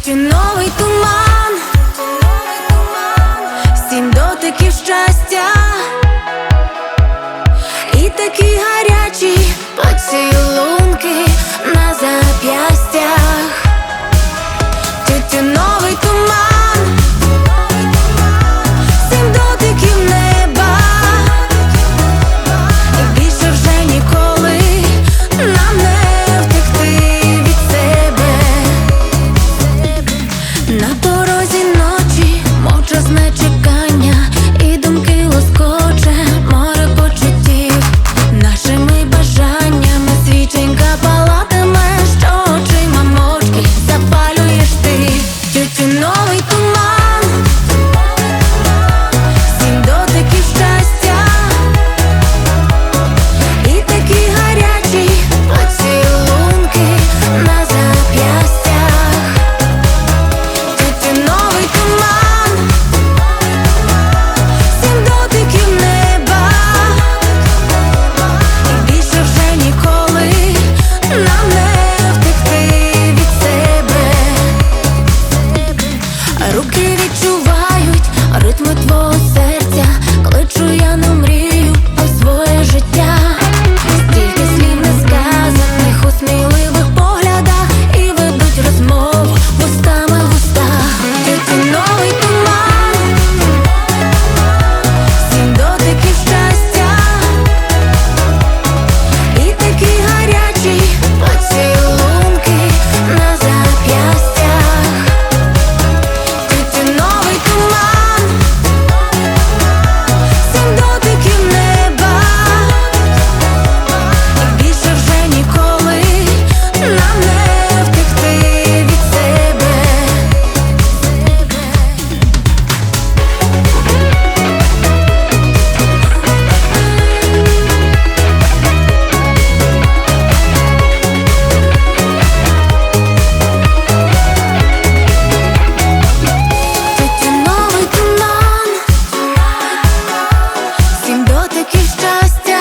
Тютюновий туман, сім дотиків щастя, і такі гарячі поцілунки на зап'ястях. Тютюновий туман, сім дотиків неба, і більше вже ніколи нам не втекти від себе. На дорозі ночі мовчазне чекання, і думки лоскоче море почуттів. Нашими бажаннями свіченька палатиме, що очима мовчки запалюєш ти. Тютюновий туман, сім дотиків щастя, і такі гарячі поцілунки на зап'ястях. Тютюновий туман, сім дотиків неба, і більше вже ніколи нам не втекти від себе. Руки відчувають ритми твого серця, кличу я на мрію про своє життя. Стільки слів несказаних у сміливих поглядах, і ведуть розмову вустами в устах. Тютюновий туман, сім дотиків щастя, і такі гарячі поцілунки на зап'ястях. Тютюновий туман, сім дотиків неба, і більше вже ніколи нам не втекти від себе. Тютюновий туман, сім дотиків щастя,